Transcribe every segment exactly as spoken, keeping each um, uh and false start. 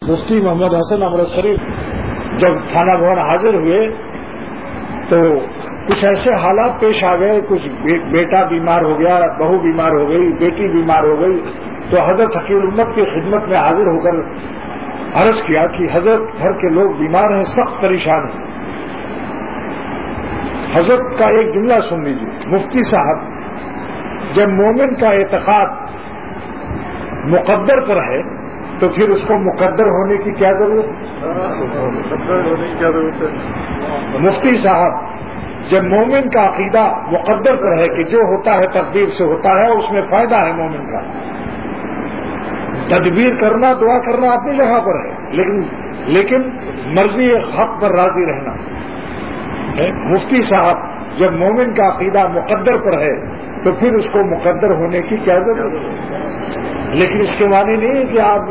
مفتی محمد حسن امرت شریف جب تھانہ بھون حاضر ہوئے تو کچھ ایسے حالات پیش آ گئے، کچھ بیٹا بیمار ہو گیا، بہو بیمار ہو گئی، بیٹی بیمار ہو گئی، تو حضرت حکیم امت کی خدمت میں حاضر ہو کر عرض کیا کہ حضرت گھر کے لوگ بیمار ہیں، سخت پریشان ہیں۔ حضرت کا ایک جملہ سن لیجیے، مفتی صاحب، جب مومن کا اعتقاد مقدر پر ہے تو پھر اس کو مقدر ہونے کی کیا ضرورت ہے؟ مفتی صاحب، جب مومن کا عقیدہ مقدر پر ہے کہ جو ہوتا ہے تقدیر سے ہوتا ہے، اس میں فائدہ ہے مومن کا، تدبیر کرنا، دعا کرنا اپنی جگہ پر ہے، لیکن لیکن مرضی حق پر راضی رہنا۔ مفتی صاحب، جب مومن کا عقیدہ مقدر پر ہے تو پھر اس کو مقدر ہونے کی کیا ضرورت ہے؟ لیکن اس کے معنی نہیں ہے کہ آپ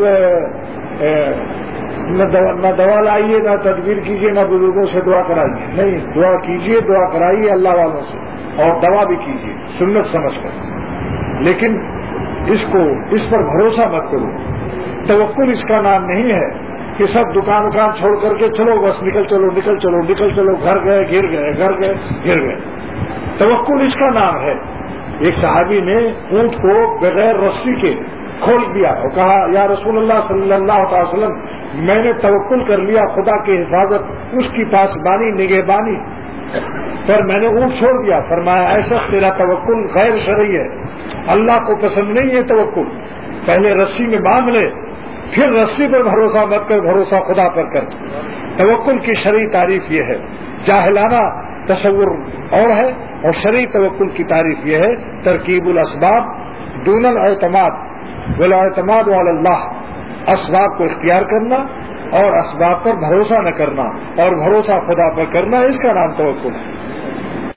نہ دوا لائیے، نہ تدبیر کیجیے، نہ بزرگوں سے دعا کرائیے، نہیں، دعا کیجیے، دعا کرائیے اللہ والوں سے، اور دوا بھی کیجیے سنت سمجھ کر، لیکن اس کو اس پر بھروسہ مت کرو۔ توکل اس کا نام نہیں ہے کہ سب دکان وکان چھوڑ کر کے چلو بس نکل چلو نکل چلو نکل چلو گھر گئے گر گئے گھر گئے گر گئے۔ توکل اس کا نام ہے۔ ایک صحابی نے اونٹ کو بغیر رسی کے کھول دیا اور کہا، یا رسول اللہ صلی اللہ علیہ وسلم، میں نے توکل کر لیا خدا کی حفاظت، اس کی پاسبانی نگہبانی پر میں نے اونٹ چھوڑ دیا۔ فرمایا، ایسا تیرا توکل غیر شرعی ہے، اللہ کو پسند نہیں ہے توکل۔ پہلے رسی میں باندھ لے، پھر رسی پر بھروسہ مت کر، بھروسہ خدا پر کر۔ توکل کی شرعی تعریف یہ ہے، جاہلانہ تصور اور ہے، اور شرعی توکل کی تعریف یہ ہے، ترکیب الاسباب دون الاعتماد والاعتماد علی اللہ، اسباب کو اختیار کرنا اور اسباب پر بھروسہ نہ کرنا، اور بھروسہ خدا پر کرنا، اس کا نام توکل ہے۔